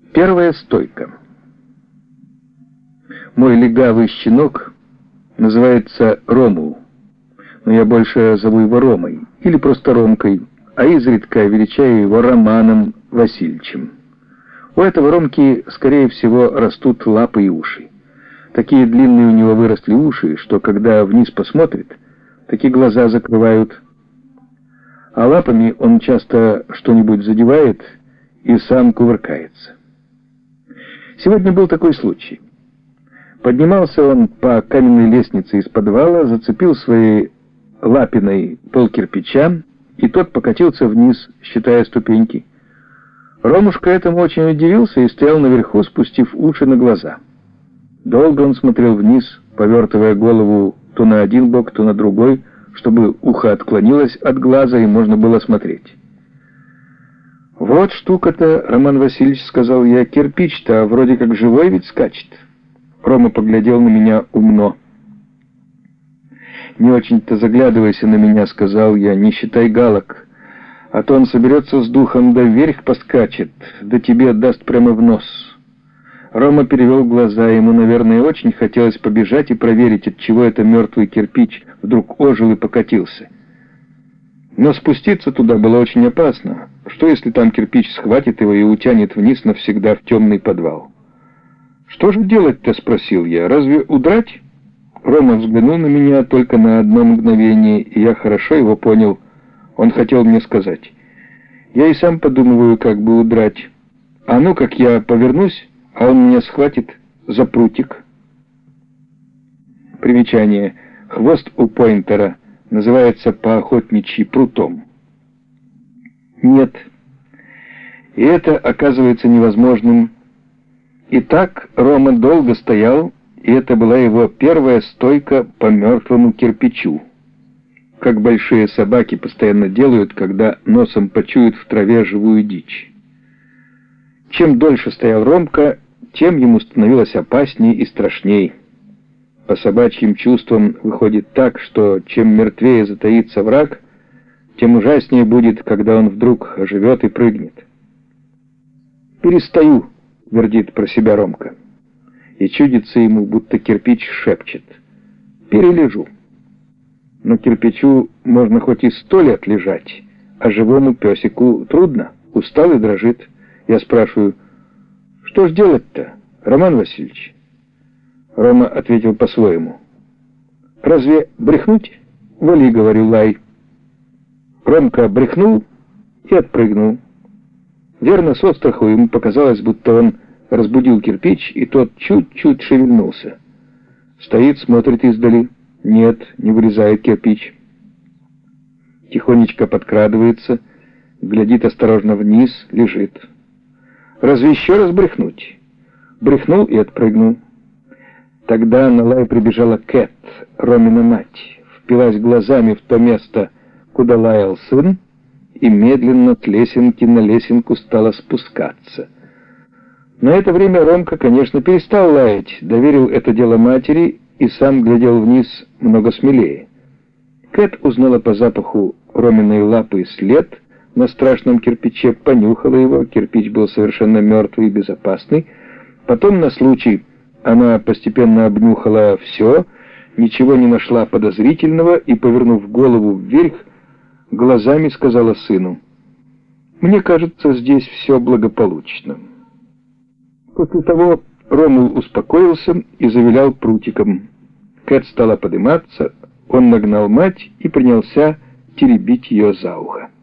Первая стойка. Мой легавый щенок называется Ромул, но я больше зову его Ромой, или просто Ромкой, а изредка величаю его Романом Васильевичем. У этого Ромки, скорее всего, растут лапы и уши. Такие длинные у него выросли уши, что когда вниз посмотрит, такие глаза закрывают. А лапами он часто что-нибудь задевает и сам кувыркается. Сегодня был такой случай. Поднимался он по каменной лестнице из подвала, зацепил своей лапиной пол кирпича, и тот покатился вниз, считая ступеньки. Ромушка этому очень удивился и стоял наверху, спустив уши на глаза. Долго он смотрел вниз, повертывая голову то на один бок, то на другой, чтобы ухо отклонилось от глаза и можно было смотреть. «Вот штука-то, Роман Васильевич, — сказал я, — кирпич-то вроде как живой ведь скачет». Рома поглядел на меня умно. «Не очень-то заглядывайся на меня, — сказал я, — не считай галок, а то он соберется с духом да вверх поскачет, да тебе даст прямо в нос». Рома перевел глаза, ему, наверное, очень хотелось побежать и проверить, отчего это мертвый кирпич вдруг ожил и покатился. Но спуститься туда было очень опасно. Что, если там кирпич схватит его и утянет вниз навсегда в темный подвал? «Что же делать-то?» — спросил я. «Разве удрать?» Рома взглянул на меня только на одно мгновение, и я хорошо его понял. Он хотел мне сказать: «Я и сам подумываю, как бы удрать. А ну, как я повернусь, а он меня схватит за прутик». Примечание. Хвост у пойнтера называется по-охотничьи прутом. Нет. И это оказывается невозможным. И так Рома долго стоял, и это была его первая стойка по мертвому кирпичу, как большие собаки постоянно делают, когда носом почуют в траве живую дичь. Чем дольше стоял Ромка, тем ему становилось опасней и страшней. По собачьим чувствам выходит так, что чем мертвее затаится враг, тем ужаснее будет, когда он вдруг оживет и прыгнет. «Перестаю», — твердит про себя Ромка. И чудится ему, будто кирпич шепчет: «Перележу». Но кирпичу можно хоть и 100 лет лежать, а живому песику трудно, устал и дрожит. Я спрашиваю: «Что ж делать-то, Роман Васильевич?» Рома ответил по-своему: «Разве брехнуть? Вали, — говорю, — лай». Ромка брехнул и отпрыгнул. Верно, с остраху ему показалось, будто он разбудил кирпич, и тот чуть-чуть шевельнулся. Стоит, смотрит издали. Нет, не вырезает кирпич. Тихонечко подкрадывается, глядит осторожно вниз, лежит. «Разве еще раз брехнуть?» Брехнул и отпрыгнул. Тогда на лай прибежала Кэт, Ромина мать, впилась глазами в то место, куда лаял сын, и медленно с лесенки на лесенку стала спускаться. На это время Ромка, конечно, перестал лаять, доверил это дело матери и сам глядел вниз много смелее. Кэт узнала по запаху Роминой лапы след на страшном кирпиче, понюхала его, кирпич был совершенно мертвый и безопасный. Потом на случай она постепенно обнюхала все, ничего не нашла подозрительного и, повернув голову вверх, глазами сказала сыну: «Мне кажется, здесь все благополучно». После того Ромул успокоился и завилял прутиком. Кэт стала подниматься, он нагнал мать и принялся теребить ее за ухо.